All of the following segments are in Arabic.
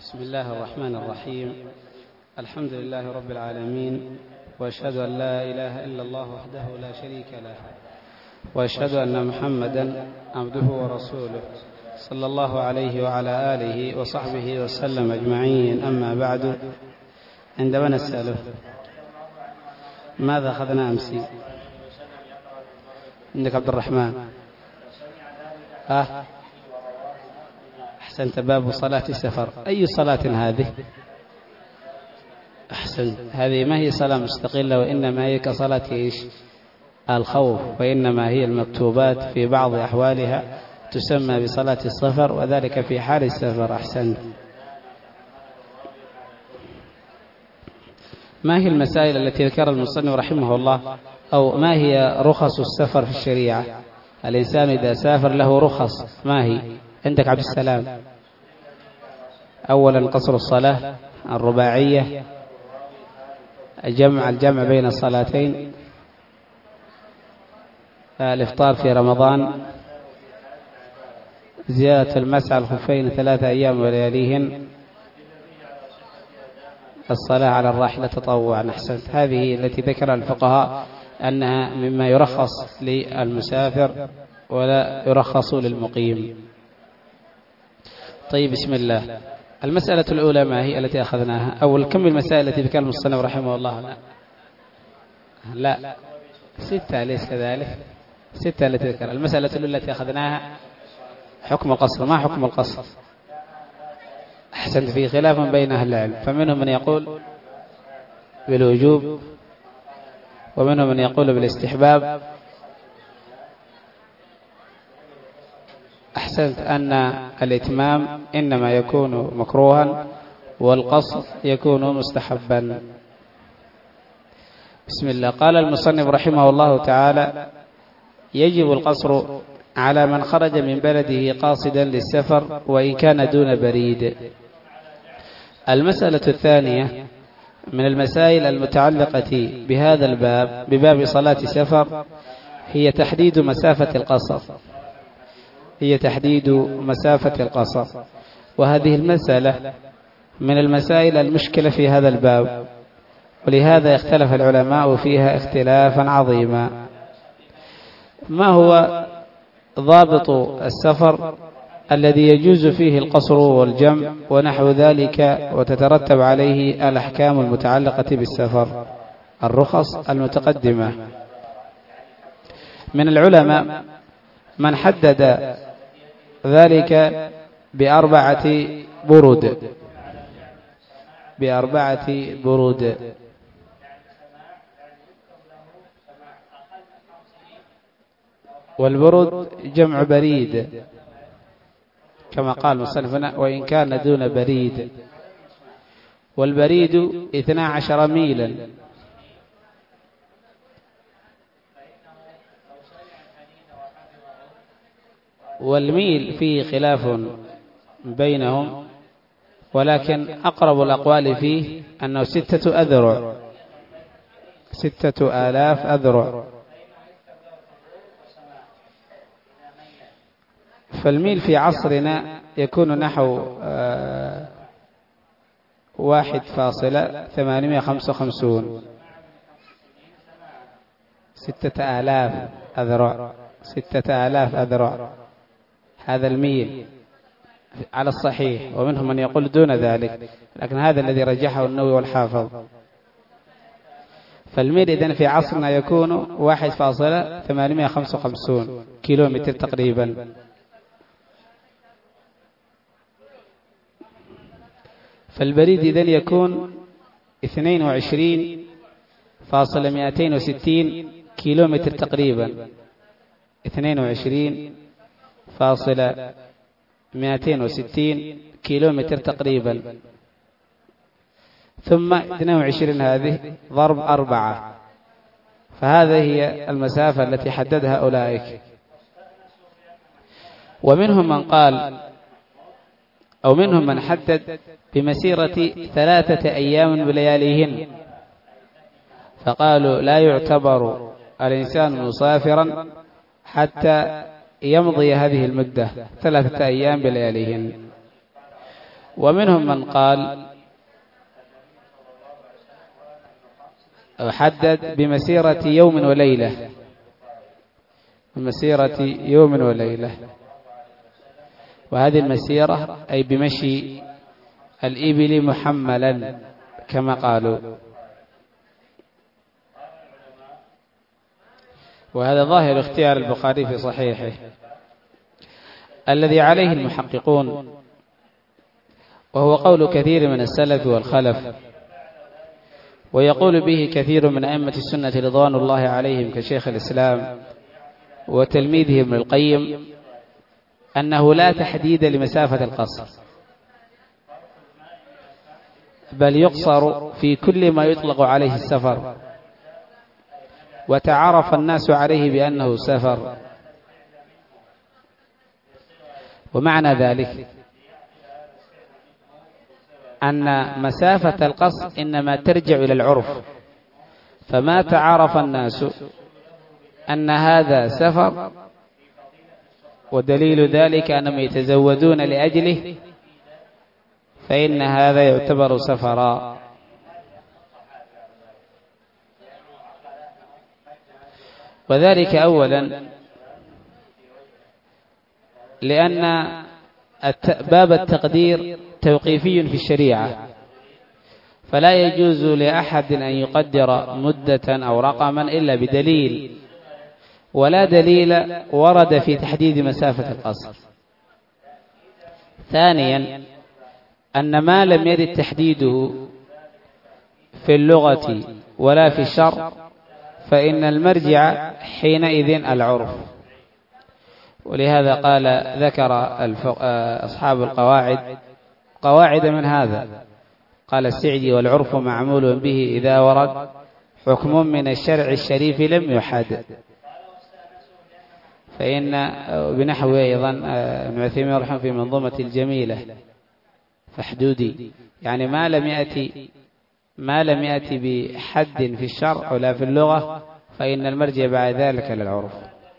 بسم الله الرحمن الرحيم. الحمد لله رب العالمين، وأشهد أن لا إله إلا الله وحده لا شريك له، وأشهد أن محمدا عبده ورسوله صلى الله عليه وعلى آله وصحبه وسلم أجمعين. أما بعد، عندما نسأله ماذا أخذنا أمس؟ عندك عبد الرحمن. أحسنت. باب صلاة السفر. أي صلاة هذه؟ أحسنت. هذه ما هي صلاة مستقلة، وإنما هي كصلاة إيش؟ الخوف، وإنما هي المكتوبات في بعض أحوالها تسمى بصلاة السفر، وذلك في حال السفر. أحسنت. ما هي المسائل التي ذكر المصنف رحمه الله، أو ما هي رخص السفر في الشريعة؟ الإنسان إذا سافر له رخص، ما هي؟ عندك عبد السلام. أولا قصر الصلاة الرباعية، الجمع بين الصلاتين، الإفطار في رمضان، زيادة المسح على الخفين 3 أيام ولياليهن، الصلاة على الراحلة تطوعا. أحسنت. هذه التي ذكر الفقهاء أنها مما يرخص للمسافر ولا يرخص للمقيم. طيب، بسم الله. المسألة الأولى ما هي التي أخذناها؟ أول كم المسائل التي ذكر المصنف رحمه الله؟ لا 6، أليس كذلك؟ 6 التي ذكر. المسألة الأولى التي أخذناها حكم القصر. ما حكم القصر؟ أحسنت. في خلاف بين أهل العلم، فمنهم من يقول بالوجوب، ومنهم من يقول بالاستحباب. أحسنت. أن الإتمام إنما يكون مكروها، والقصر يكون مستحبا. بسم الله. قال المصنف رحمه الله تعالى: يجب القصر على من خرج من بلده قاصدا للسفر وإن كان دون بريد. المسألة الثانية من المسائل المتعلقة بهذا الباب، بباب صلاة السفر، هي تحديد مسافة القصر. وهذه المسألة من المسائل المشكلة في هذا الباب، ولهذا اختلف العلماء فيها اختلافا عظيما. ما هو ضابط السفر الذي يجوز فيه القصر والجمع ونحو ذلك، وتترتب عليه الأحكام المتعلقة بالسفر، الرخص المتقدمة؟ من العلماء من حدد ذلك ب4 برود. والبرود جمع بريد، كما قال مصنفنا: وإن كان دون بريد. والبريد 12 ميلا. والميل فيه خلاف بينهم، ولكن أقرب الأقوال فيه أنه 6 أذرع، 6000 أذرع. فالميل في عصرنا يكون نحو 1.855. 6000 أذرع، 6000 أذرع. هذا الميل على الصحيح، ومنهم من يقول دون ذلك، لكن هذا الذي رجحه النووي والحافظ. فالميل إذن في عصرنا يكون 1.855 كيلومتر تقريبا. فالبريد إذن يكون 22.260 كيلومتر تقريبا. 22.260 كيلومتر تقريبا. ثم 22 هذه ضرب 4، فهذه هي المسافة التي حددها أولئك. ومنهم من قال، أو منهم من حدد بمسيرة 3 أيام بلياليهن، فقالوا لا يعتبر الإنسان مسافرا حتى يمضي هذه المدة 3 أيام بلياليهن. ومنهم من قال أو حدد بمسيرة يوم وليلة، بمسيرة يوم وليلة، وهذه المسيرة أي بمشي الإبل محملا كما قالوا، وهذا ظاهر اختيار البخاري في صحيحه الذي عليه المحققون، وهو قول كثير من السلف والخلف، ويقول به كثير من أئمة السنة رضوان الله عليهم كشيخ الإسلام وتلميذه ابن القيم، أنه لا تحديد لمسافة القصر، بل يقصر في كل ما يطلق عليه السفر وتعرف الناس عليه بأنه سفر. ومعنى ذلك أن مسافة القصر إنما ترجع إلى العرف، فما تعرف الناس أن هذا سفر، ودليل ذلك أنهم يتزودون لأجله، فإن هذا يعتبر سفرا. وذلك أولا لأن باب التقدير توقيفي في الشريعة، فلا يجوز لأحد أن يقدر مدة أو رقما إلا بدليل، ولا دليل ورد في تحديد مسافة القصر. ثانيا أن ما لم يرد تحديده في اللغة ولا في الشرع فإن المرجع حينئذ العرف. ولهذا ذكر أصحاب القواعد قواعد من هذا، قال السعدي: والعرف معمول به إذا ورد حكم من الشرع الشريف لم يحد. فإن بنحو أيضا ابن عثيمين رحمه في منظومة الجميلة فحدودي، يعني ما لم يأتي بحد في الشرع ولا في اللغة فإن المرجع بعد ذلك للعرف.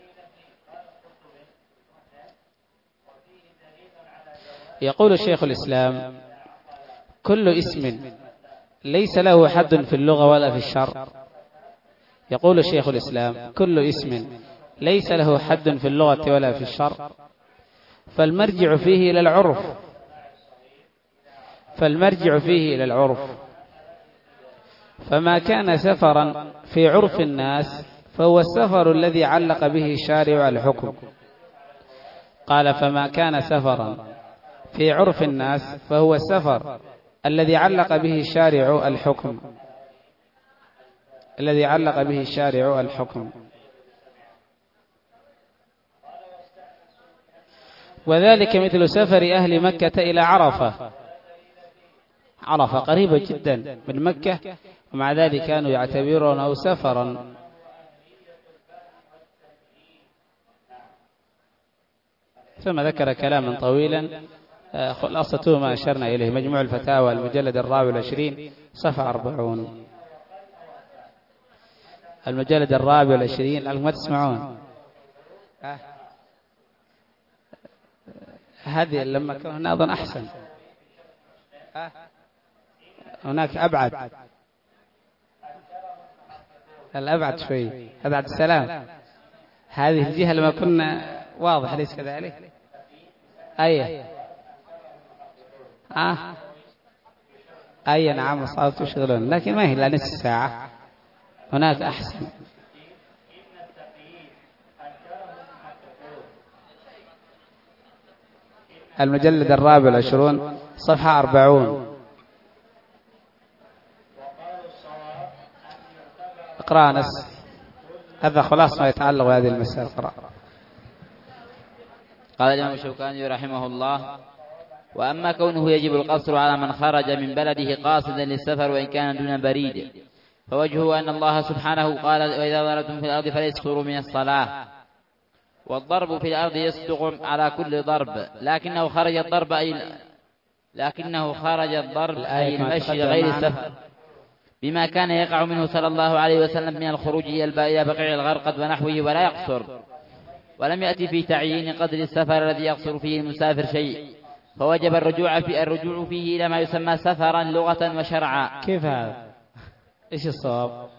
يقول شيخ الإسلام: كل اسم ليس له حد في اللغة ولا في الشرع، يقول شيخ الإسلام: كل اسم ليس له حد في اللغة ولا في الشرع فالمرجع فيه إلى العرف، فما كان سفرا في عرف الناس فهو السفر الذي علق به الشارع الحكم. قال: فما كان سفرا في عرف الناس فهو السفر الذي علق به الشارع الحكم. وذلك مثل سفر أهل مكة إلى عرفة قريبة جدا من مكة، ومع ذلك كانوا يعتبرونه سفرا. ثم ذكر كلاما طويلا خلاصته ما أشرنا إليه: مجموع الفتاوى المجلد 24 صفحة 40. المجلد 24 ما تسمعون هذه لما كان هنا أظن أحسن، هناك أبعد، الأبعد شوي، هذا عبد السلام، هذه الجهة لما كنا واضح ليس كذلك. نعم صاروا تشغلون، لكن ما هي إلا نصف ساعة، هناك أحسن. المجلد 24 صفحة 40. اقرأ نص، هذا خلاص ما يتعلق بهذه المسألة. اقرأ. قال الإمام الشوكاني رحمه الله: وأما كونه يجب القصر على من خرج من بلده قاصدا للسفر وإن كان دون بريد، فوجهه أن الله سبحانه قال: وإذا ضربتم في الأرض فليسخروا من الصلاة. والضرب في الأرض يصدق على كل ضرب، لكنه خرج الضرب أي المشي غير السفر، بما كان يقع منه صلى الله عليه وسلم من الخروج إلى بقيع الغرقد ونحوه ولا يقصر. ولم يأتي في تعيين قدر السفر الذي يقصر فيه المسافر شيء، فوجب الرجوع فيه إلى ما يسمى سفرا لغة وشرعا. كيف هذا؟ إيش الصواب؟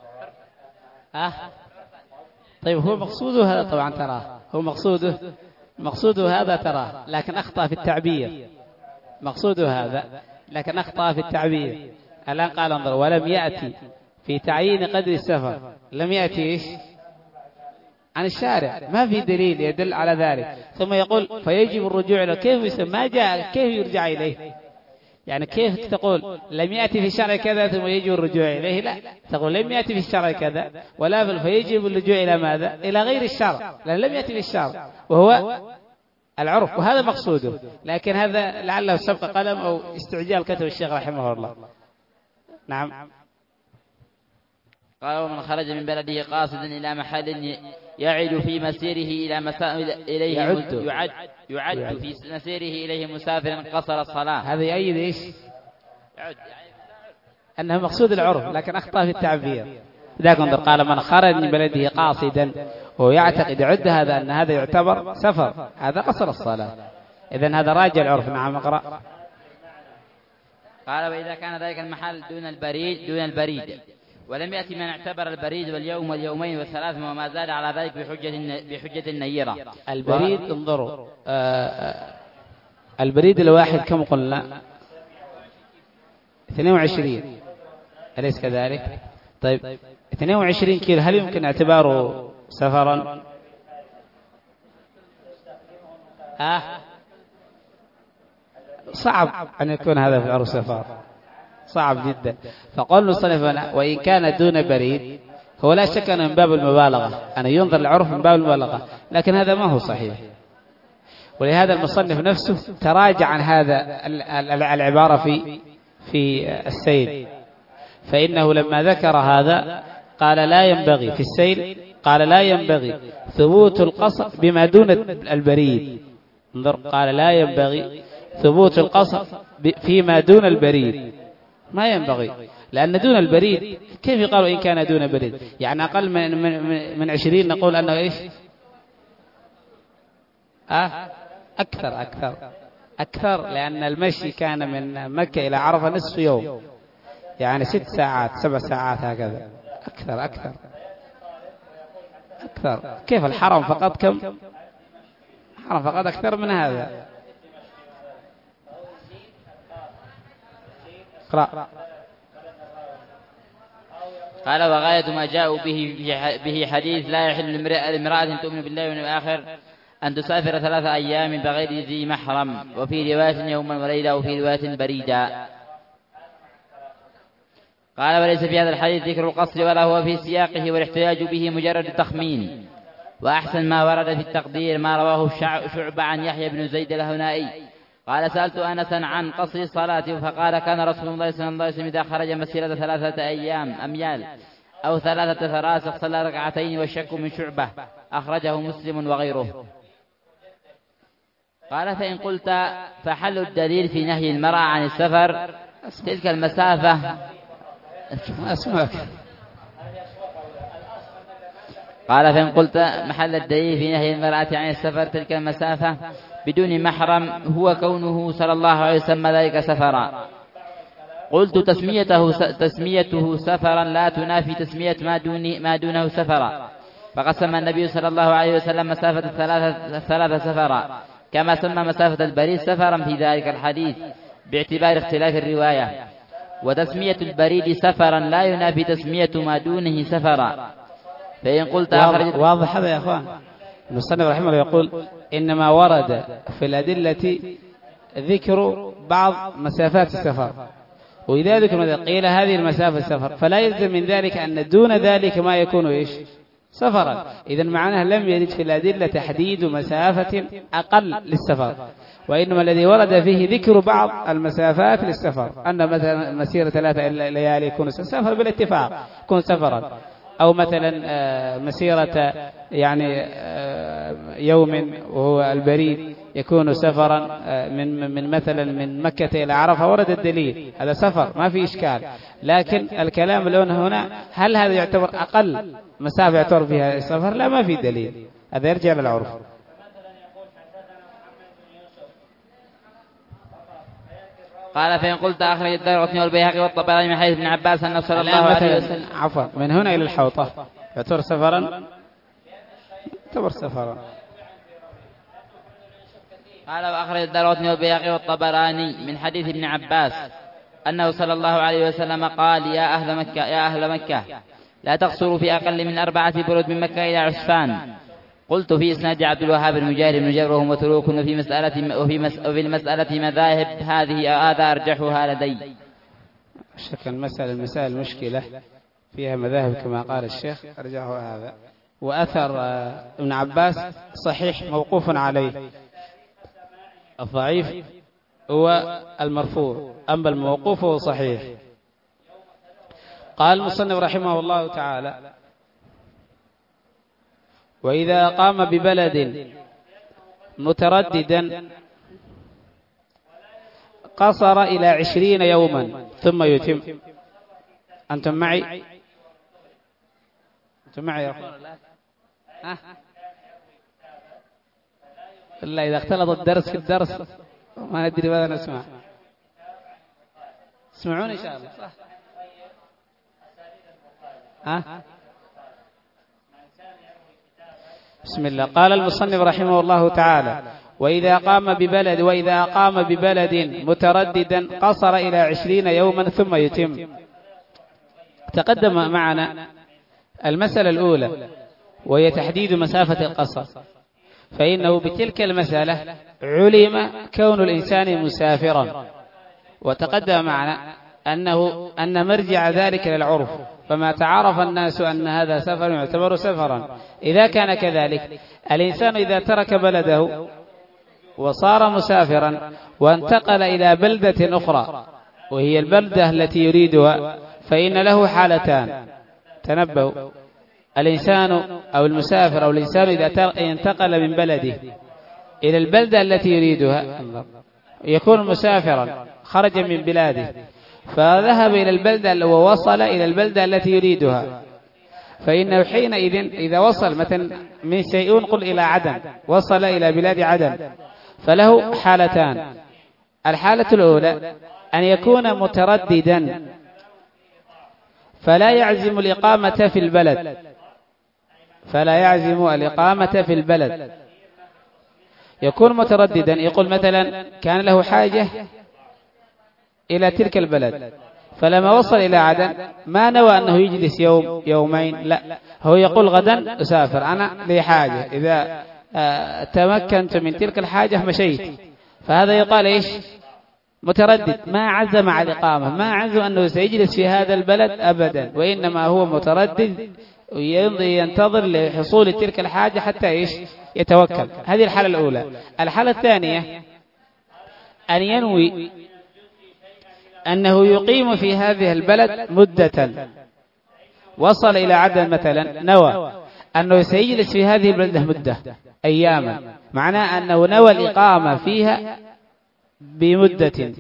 طيب هو مقصوده هذا طبعا تراه، هو مقصوده هذا تراه، لكن أخطأ في التعبير. مقصوده هذا لكن أخطأ في التعبير. الآن قال انظر ولم يأتي في تعيين قدر السفر، لم يأتي إيش؟ عن الشارع، ما في دليل يدل على ذلك. ثم يقول فيجب الرجوع إليه. كيف يسمى؟ ما جاء، كيف يرجع إليه؟ يعني كيف تقول لم يأتي في الشرع كذا ثم يجب الرجوع إليه؟ لا، تقول لم يأتي في الشرع كذا ولا فيجب اللجوء إلى ماذا؟ إلى غير الشرع، لأن لم يأتي في الشرع وهو العرف، وهذا مقصوده. لكن هذا لعله سبق قلم أو استعجال كتب الشيخ رحمه الله. نعم. قال ومن خرج من بلده قاصدا إلى محل يعد في مسيره إليه يعد في مسيره إليه مسافرا قصر الصلاة. هذا يؤيد إيش؟ أنه مقصود العرف، لكن أخطأ في التعبير. ذاك انظر قال من خرج من بلده قاصدا ويعتقد عد هذا أن هذا يعتبر سفر، هذا قصر الصلاة. إذن هذا راجع العرف. نعم اقرأ. قال وإذا كان ذلك المحل دون البريد ولم يأتي من اعتبر البريد واليوم واليومين والثلاث وما زاد على ذلك بحجة النيرة. البريد انظروا البريد الواحد كم قلنا؟ 22، أليس كذلك؟ طيب 22 كيلو هل يمكن اعتباره سفرا؟ صعب أن يكون هذا في العرف سفر، صعب جدا. فقال المصنف وإن كان دون بريد، هو لا شك أنه من باب المبالغة، أنا ينظر العرف من باب المبالغة، لكن هذا ما هو صحيح. ولهذا المصنف نفسه تراجع عن هذا العبارة في السيل، فإنه لما ذكر هذا قال لا ينبغي في السيل، قال لا ينبغي ثبوت القصر بما دون البريد. انظر قال لا ينبغي ثبوت القصر فيما دون البريد، ما ينبغي، لأن دون البريد كيف يقال إن كان دون بريد؟ يعني أقل من 20 نقول أنه إيش؟ أكثر، لأن المشي كان من مكة إلى عرفة نصف يوم، يعني 6 ساعات 7 ساعات هكذا. أكثر. كيف الحرم فقط كم؟ الحرم فقط أكثر من هذا. اقرأ. قال وغاية ما جاءوا به حديث لا يحل لامرأة تؤمن بالله واليوم الآخر أن تسافر 3 أيام بغير ذي محرم، وفي رواية يوما وليلة، وفي رواية بريدا. قال وليس في هذا الحديث ذكر القصر ولا هو في سياقه، والاحتجاج به مجرد تخمين. وأحسن ما ورد في التقدير ما رواه شعبة عن يحيى بن زيد الهنائي قال سألت أنسا عن قصر الصلاة فقال كان رسول الله صلى الله عليه وسلم إذا خرج مسيرة 3 أميال أو 3 فراسخ صلى 2 ركعتين، والشك من شعبة أخرجه مسلم وغيره. قال فإن قلت فحل الدليل في نهي المرأة عن السفر تلك المسافة أسمعك. قال فإن قلت محل الدليل في نهي المرأة عن السفر تلك المسافة بدون محرم هو كونه صلى الله عليه وسلم ذلك سفرا. قلت تسميته سفرا لا تنافي تسمية ما دونه سفرا، فقد سمى النبي صلى الله عليه وسلم مسافة 3 سفرا، كما سمى مسافة البريد سفرا في ذلك الحديث باعتبار اختلاف الرواية. وتسمية البريد سفرا لا ينافي تسمية ما دونه سفرا. فإن قلت واضح هذا يا أخوان. المصنف رحمه الله يقول إنما ورد في الأدلة ذكر بعض مسافات السفر، وإذا ذكر قيل هذه المسافة السفر، فلا يلزم من ذلك أن دون ذلك ما يكون إيش؟ سفرا. إذن معناها لم يرد في الأدلة تحديد مسافة أقل للسفر، وإنما الذي ورد فيه ذكر بعض المسافات للسفر، أن مثلا مسيرة 3 ليالي يكون سفر بالاتفاق يكون سفرا، أو مثلا مسيرة يعني يوم وهو البريد يكون سفرا من مثلا من مكة إلى عرفة، ورد الدليل هذا سفر ما في إشكال. لكن الكلام الآن هنا هل هذا يعتبر أقل مسافة يعتبر فيها السفر؟ لا، ما في دليل، هذا يرجع للعرف. قال فإن قلت أخرج الدارقطني والبيهقي والطبراني من حديث ابن عباس أنه صلى الله عليه وسلم عفوا من هنا إلى الحوطة يعتبر سفرا، يعتبر سفرا. قال وأخرج الدارقطني والبيهقي والطبراني من حديث ابن عباس أنه صلى الله عليه وسلم قال يا أهل مكة لا تقصروا في أقل من 4 برود من مكة إلى عسفان. قلت في إسناد عبد الوهاب المجاهد بن جبر وهم متروك وفي المسألة مذاهب هذا أرجحها لدي. شكل المسائل مشكلة فيها مذاهب كما قال الشيخ أرجحها هذا. وأثر ابن عباس صحيح موقوف عليه، الضعيف هو المرفوع، أما الموقوف هو صحيح. قال المصنف رحمه الله تعالى وإذا قام ببلد مترددا قصر إلى 20 يوما ثم يتم. أنتم معي؟ أنتم معي يا أخوان؟ إلا إذا اختلط الدرس في الدرس ما ندري ماذا نسمع. اسمعون إن شاء الله صح؟ بسم الله. قال المصنف رحمه الله تعالى وإذا قام ببلد مترددا قصر إلى 20 يوما ثم يتم. تقدم معنا المسألة الأولى وهي تحديد مسافة القصر، فإنه بتلك المسألة علم كون الإنسان مسافرا، وتقدم معنا أن مرجع ذلك للعرف، فما تعرف الناس أن هذا سفر يعتبر سفرا. إذا كان كذلك الإنسان إذا ترك بلده وصار مسافرا وانتقل إلى بلدة أخرى وهي البلدة التي يريدها فإن له حالتان. تنبهوا، الإنسان أو المسافر أو الإنسان إذا انتقل من بلده إلى البلدة التي يريدها يكون مسافرا، خرج من بلاده فذهب إلى البلدة ووصل إلى البلدة التي يريدها، فإنه حينئذ إذا وصل مثلا من شيء قل إلى عدن، وصل إلى بلاد عدن، فله حالتان. الحالة الأولى أن يكون مترددا فلا يعزم الإقامة في البلد، يكون مترددا، يقول مثلا كان له حاجة إلى تلك البلد، فلما وصل إلى عدن ما نوى أنه يجلس يوم يومين، لا، هو يقول غدا أسافر، أنا لي حاجة، إذا تمكنت من تلك الحاجة مشيت. فهذا يقال إيش؟ متردد، ما عزم على الإقامة، ما عزم أنه سيجلس في هذا البلد أبدا، وإنما هو متردد ينتظر لحصول تلك الحاجة حتى إيش؟ يتوكل. هذه الحالة الأولى. الحالة الثانية أن ينوي أنه يقيم في هذه البلد مدة، وصل إلى عدن مثلا، نوى أنه سيجلس في هذه البلدة مدة أياما، معناه أنه نوى الإقامة فيها بمدة،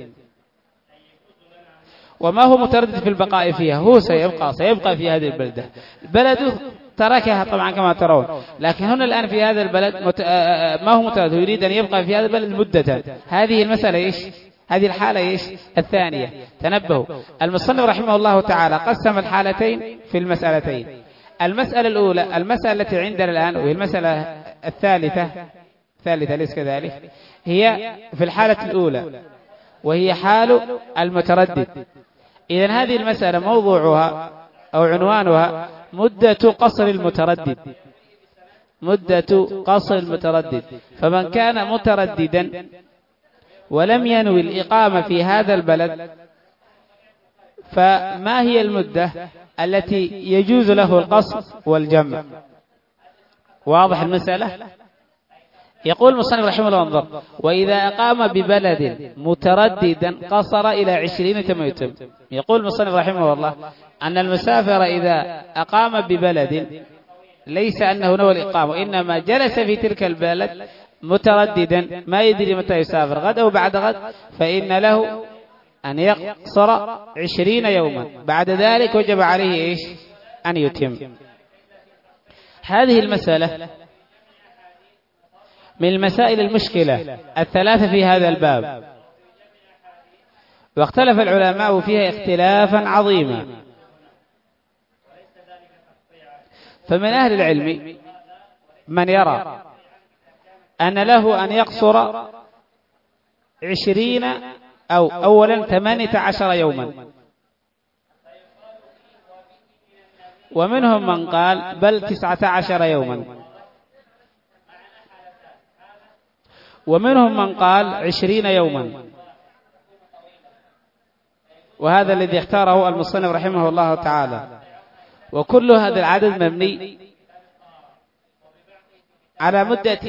وما هو متردد في البقاء فيها، هو سيبقى في هذه البلدة، بلده تركها طبعا كما ترون، لكن هنا الآن في هذا البلد ما هو متردد، يريد أن يبقى في هذا البلد مدة. هذه المسألة إيش؟ هذه الحالة إيش؟ الثانية. تنبهوا، المصنف رحمه الله تعالى قسم الحالتين في المسألتين. المسألة الأولى، المسألة التي عندنا الآن وهي المسألة الثالثة ليس كذلك، هي في الحالة الأولى وهي حال المتردد. إذن هذه المسألة موضوعها أو عنوانها مدة قصر المتردد. فمن كان مترددا ولم ينوي الإقامة في هذا البلد فما هي المدة التي يجوز له القصر والجمع؟ واضح المسألة؟ يقول المصنف رحمه الله انظر، وإذا أقام ببلد مترددا قصر إلى 20 ثم يتم. يقول المصنف رحمه الله أن المسافر إذا أقام ببلد ليس أنه نوى الإقامة، إنما جلس في تلك البلد مترددا ما يدري متى يسافر، غد أو بعد غد، فإن له أن يقصر 20 يوما، بعد ذلك وجب عليه إيش؟ أن يتم. هذه المسألة من المسائل المشكلة الثلاثة في هذا الباب، واختلف العلماء فيها اختلافا عظيما، فمن أهل العلم من يرى أن له أن يقصر 20 أو أولا 18 يوما، ومنهم من قال بل 19 يوما، ومنهم من قال 20 يوما، وهذا الذي اختاره المصنف رحمه الله تعالى. وكل هذا العدد مبني على مدة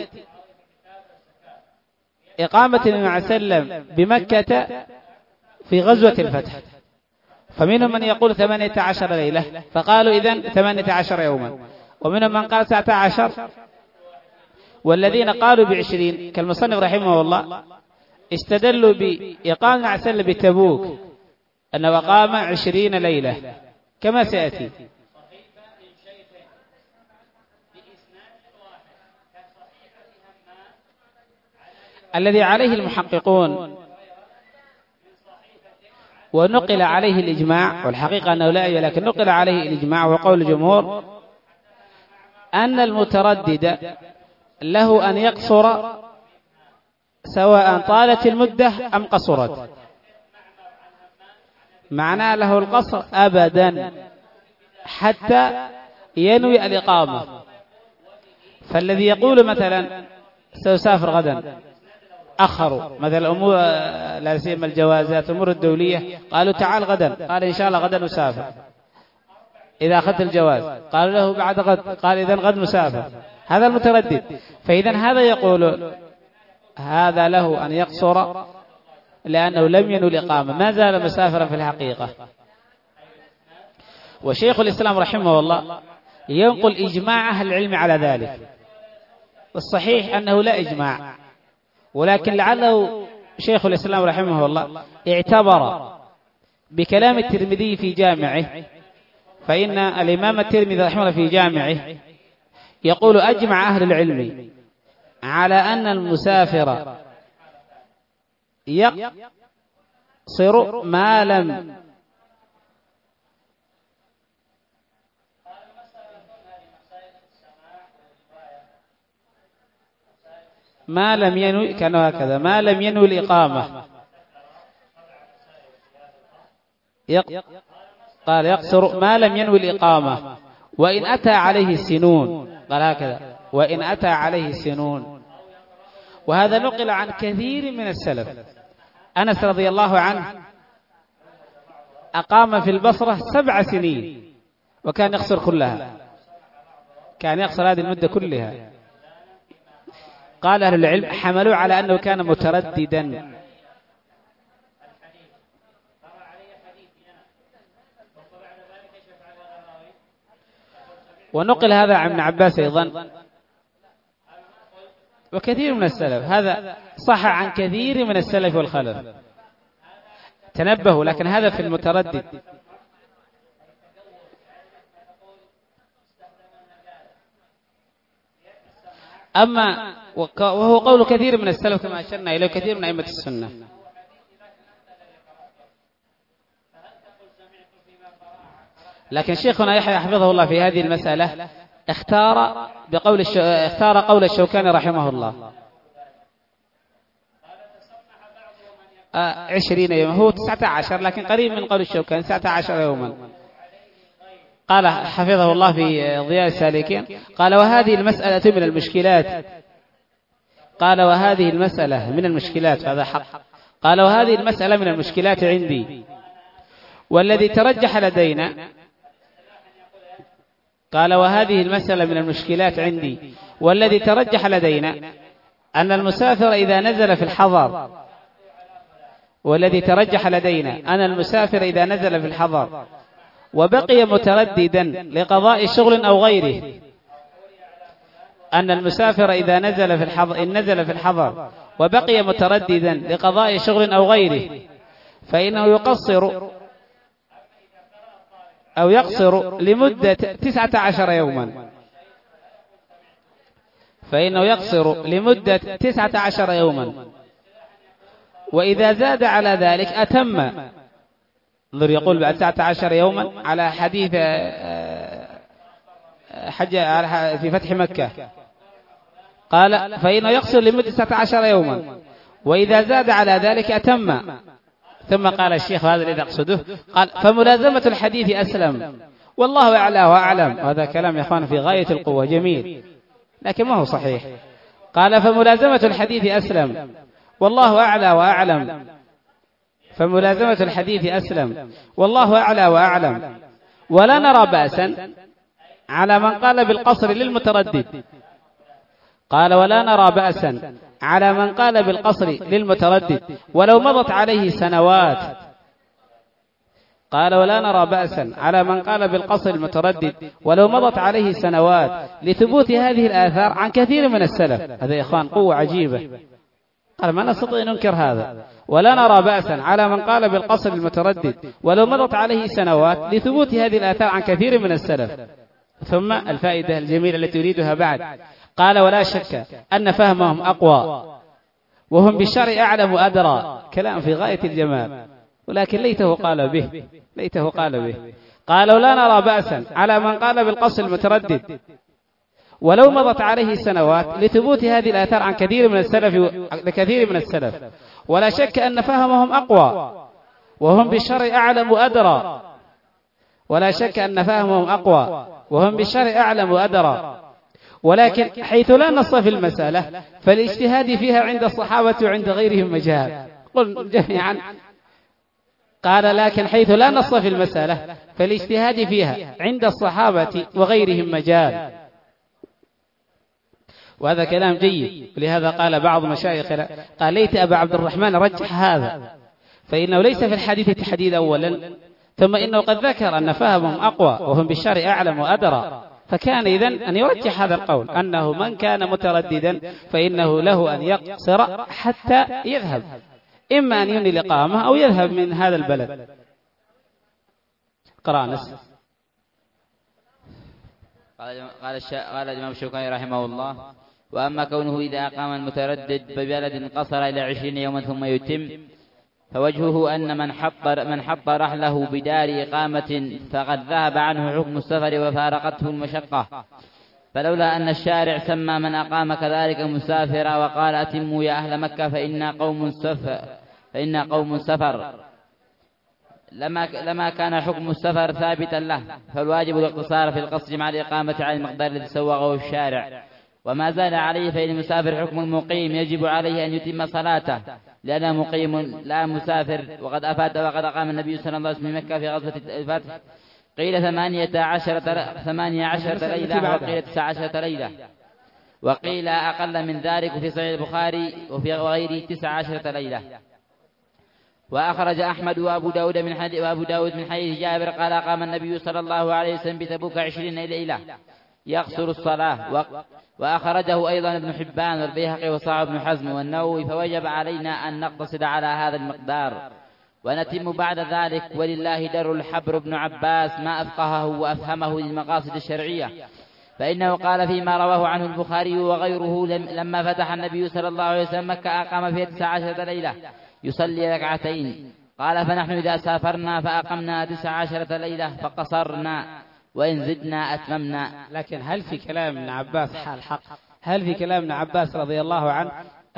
إقامة النبي صلى الله عليه وسلم بمكة في غزوة الفتح، فمنهم من يقول 18 ليلة فقالوا إذن 18 يوما، ومنهم من قال 19، والذين قالوا ب20 كالمصنف رحمه الله استدلوا بإقامة النبي صلى الله عليه وسلم بتبوك أنه أقام 20 ليلة كما سيأتي. الذي عليه المحققون ونقل عليه الإجماع، والحقيقة أنه لا يجوز، لكن نقل عليه الإجماع وقول الجمهور أن المتردد له أن يقصر سواء طالت المدة أم قصرت، معناه له القصر أبدا حتى ينوي الإقامة. فالذي يقول مثلا سأسافر غدا أخروا مثلا الأمور لا سيما الجوازات الأمور الدولية، قالوا تعال غدا، قال إن شاء الله غدا نسافر، إذا أخذت الجواز قالوا له بعد غد، قال إذن غد مسافر، هذا المتردد. فإذا هذا يقول هذا له أن يقصر لأنه لم ينوي الإقامة، ما زال مسافرا في الحقيقة. وشيخ الإسلام رحمه الله ينقل إجماع أهل العلم على ذلك، والصحيح أنه لا إجماع، ولكن لعله شيخ الإسلام رحمه الله اعتبر بكلام الترمذي في جامعه، فإن الإمام الترمذي رحمه الله في جامعه يقول أجمع أهل العلم على أن المسافر يقصر ما لم ينوي، كان هكذا ما لم ينوي الإقامة، قال يقصر ما لم ينوي الإقامة وإن أتى عليه سنون، قال هكذا وإن أتى عليه سنون. وهذا نقل عن كثير من السلف. أنس رضي الله عنه أقام في البصرة 7 سنين وكان يقصر كلها، كان يقصر هذه المدة كلها. قال أهل العلم حملوا على أنه كان مترددا. ونقل هذا عن ابن عباس أيضا وكثير من السلف، هذا صح عن كثير من السلف والخلف، تنبهوا. لكن هذا في المتردد. أما وهو قول كثير من السلف كما أشرنا إليه كثير من أئمة السنة. لكن شيخنا يحيى حفظه الله في هذه المسألة اختار قول الشوكاني رحمه الله 20 يوما، هو 19 لكن قريب من قول الشوكاني 19 يوما. قال حفظه الله في ضياء السالكين قال وهذه المسألة من المشكلات، قال وهذه المسألة من المشكلات، هذا حق. قال وهذه المسألة من المشكلات عندي، والذي ترجح لدينا، قال وهذه المسألة من المشكلات عندي والذي ترجح لدينا أن المسافر إذا نزل في الحضر، والذي ترجح لدينا أن المسافر إذا نزل في الحضر وبقي مترددا لقضاء شغل أو غيره، أن المسافر إذا نزل في الحضر إن نزل في الحضر وبقي مترددا لقضاء شغل أو غيره فإنه يقصر أو يقصر لمدة 19 يوما، فإنه يقصر لمدة 19 يوما. وإذا زاد على ذلك أتم. انظر يقول بعد 19 يوما على حديث حج في فتح مكة، قال فإنه يقصر لمدة 19 يوما، وإذا زاد على ذلك أتم. ثم قال الشيخ هذا الذي أقصده، قال فملازمة الحديث أسلم والله أعلى وأعلم. وهذا كلام يا أخوان في غاية القوة، جميل لكن ما هو صحيح. قال فملازمة الحديث أسلم والله أعلى وأعلم، فملازمة الحديث أسلم والله أعلى وأعلم، ولا نرى بأسا على من قال بالقصر للمتردد. قال ولا نرى بأسا على من قال بالقصر للمتردد ولو مضت عليه سنوات. قال ولا نرى بأسا على من قال بالقصر المتردد ولو مضت عليه سنوات لثبوت هذه الآثار عن كثير من السلف. هذا يا إخوان قوة عجيبة. قال ما نستطيع أن ننكر هذا. ولا نرى بأسا على من قال بالقصر المتردد ولو مضت عليه سنوات لثبوت هذه الآثار عن كثير من السلف. ثم الفائدة الجميلة التي يريدها بعد، قال ولا شك أن فهمهم أقوى وهم بالشرع أعلم وأدرى. كلام في غاية الجمال، ولكن ليته قال به، ليته قال به. قال ولا نرى بأسا على من قال بالقصر المتردد ولو مضت عليه سنوات لثبوت هذه الآثار عن كثير من السلف، ولا شك أن فهمهم أقوى وهم بالشرع أعلم وأدرى. ولا شك أن فهمهم أقوى وهم بالشرع أعلم وأدرى، ولكن حيث لا نص في المسألة فالاجتهاد فيها عند الصحابة وعند غيرهم مجال. قل جميعا. قال لكن حيث لا نص في المسألة فالاجتهاد فيها عند الصحابة وغيرهم مجال. وهذا كلام جيد، ولهذا قال بعض مشايخنا قال ليت أبا عبد الرحمن رجح هذا، فإنه ليس في الحديث تحديد أولا، ثم إنه قد ذكر أن فهمهم أقوى وهم بالشرع أعلم وأدرى، فكان إذن أن يرجح هذا القول أنه من كان مترددا فإنه له أن يقصر حتى يذهب، إما أن ينهي الإقامة أو يذهب من هذا البلد. قرانس. قال الإمام الشوكاني رحمه الله: وأما كونه إذا أقام المتردد ببلد قصر إلى 20 يوما ثم يتم، فوجهه أن من حط رحله بدار إقامة فقد ذهب عنه حكم السفر وفارقته المشقة، فلولا أن الشارع سمى من أقام كذلك مسافرا وقال أتموا يا أهل مكة فإنا قوم سفر لما كان حكم السفر ثابتا له، فالواجب الاقتصار في القصر مع الإقامة على المقدار الذي سوغه الشارع، وما زال عليه فإن المسافر حكم المقيم يجب عليه أن يتم صلاته لأنه مقيم لا مسافر. وقد أقام النبي صلى الله عليه وسلم في مكة في غزوة الفتح قيل 18 ليلة وقيل 19 ليلة، وقيل أقل من ذلك في صحيح البخاري وفي غيره 19 ليلة. وأخرج أحمد وأبو داود من حديث جابر قال أقام النبي صلى الله عليه وسلم بتبوك 20 ليلة يقصر الصلاة. وأخرجه أيضا ابن حبان والبيهقي وصاحب ابن حزم والنووي، فوجب علينا أن نقتصد على هذا المقدار ونتم بعد ذلك. ولله در الحبر بن عباس ما أفقهه وأفهمه للمقاصد الشرعية، فإنه قال فيما رواه عنه البخاري وغيره: لما فتح النبي صلى الله عليه وسلم مكة أقام فيها 19 ليلة يصلي ركعتين. قال فنحن إذا سافرنا فأقمنا 19 ليلة فقصرنا وإن زدنا أتممنا. لكن هل في كلام ابن عباس حال حق؟ هل في كلام ابن عباس رضي الله عنه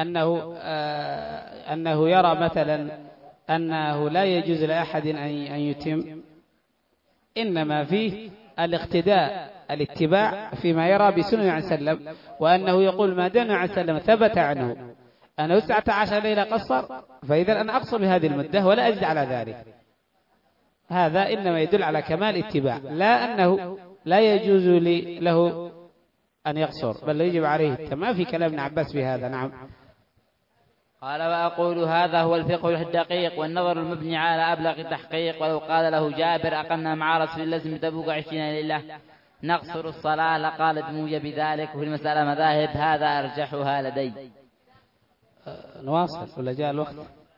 أنه يرى مثلا أنه لا يجوز لأحد أن يتم؟ إنما فيه الاتباع فيما يرى بسنة عن سلم، وأنه يقول ما دام عن سلم ثبت عنه أنه 19 ليلة قصر، فإذا أنا أقصر بهذه المدة ولا أزيد على ذلك. هذا إنما يدل على كمال اتباع، لا أنه لا يجوز له أن يقصر، بل يجب عليه. ما في كلام ابن عباس في هذا. نعم. قال وأقول هذا هو الفقه الدقيق والنظر المبني على أبلغ التحقيق. ولو قال له جابر أقمنا مع رسول الله صلى الله عليه وسلم تبوك 20 ليلة نقصر الصلاة لقال دموي بذلك. وفي المسألة مذاهب، هذا أرجحها لدي. نواصل ولا جاء الوقت؟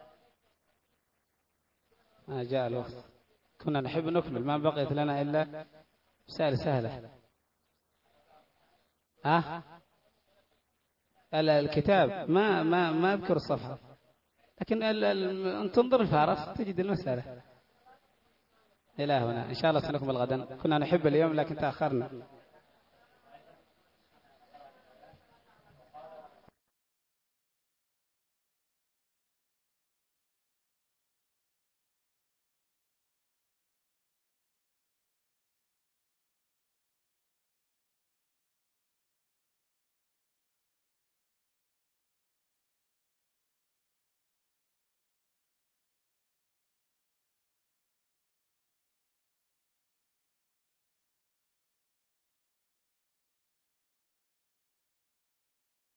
ما جاء الوقت، كنا نحب نكمل، ما بقيت لنا إلا سهلة. الكتاب ما أذكر الصفحة، لكن أن تنظر الفارس تجد المسألة إلى هنا. إن شاء الله سنكمل غدا. كنا نحب اليوم لكن تأخرنا.